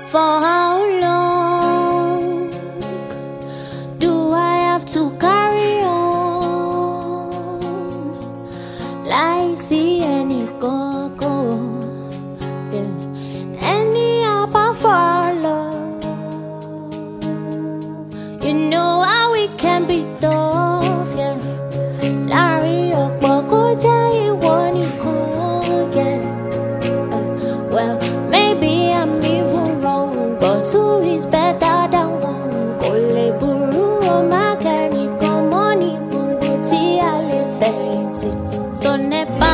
For how long do I have to carry on? Like see any go, yeah. Any apple follow. You know how we can be tough, yeah. Larry Okpoko jai woniko, yeah. Well, maybe I'm even wrong, but two is better than one. Kole buru o magani komoni bunguti ale fancy. So nepa,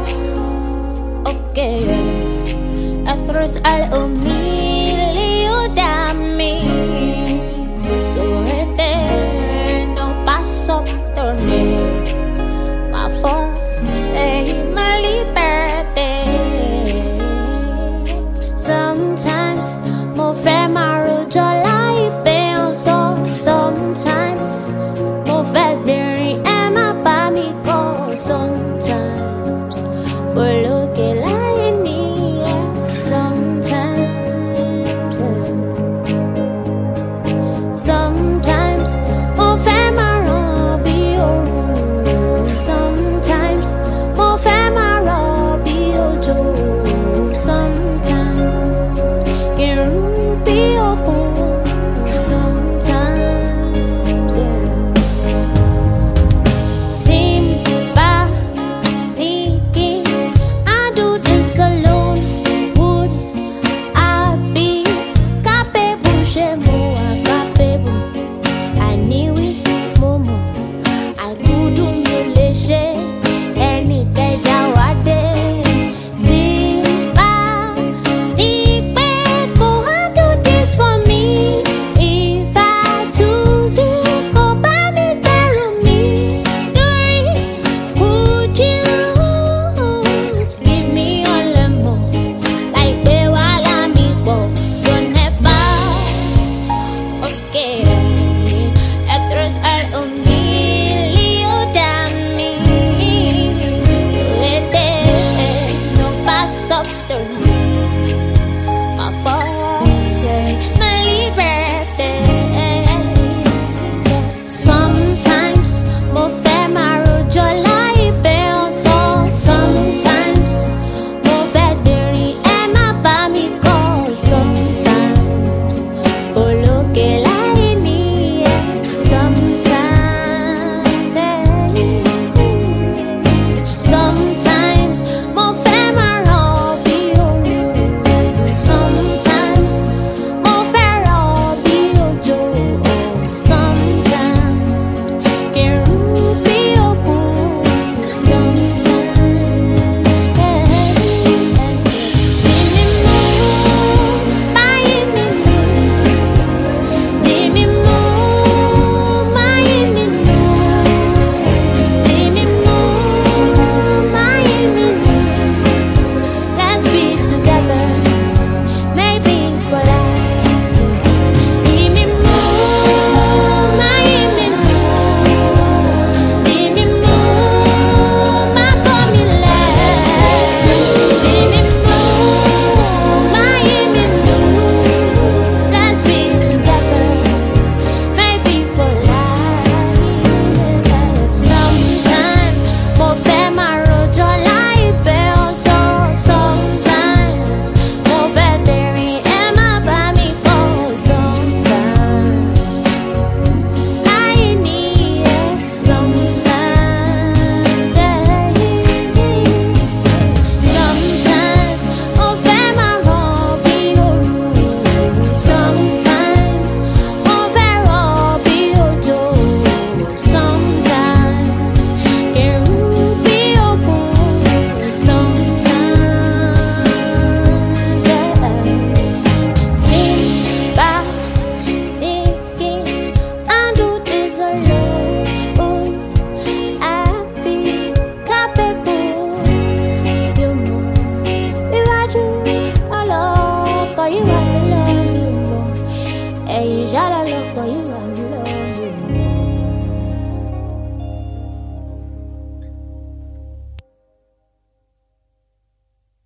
okay, atros al umilio dami. So eterno paso torne, ma forse my liberty. Sometimes mo fẹ́ máa rojọ́ láì penso. Sometimes mo fẹ́ gbìnrín ẹ má bá mi kọ́. Sometimes follow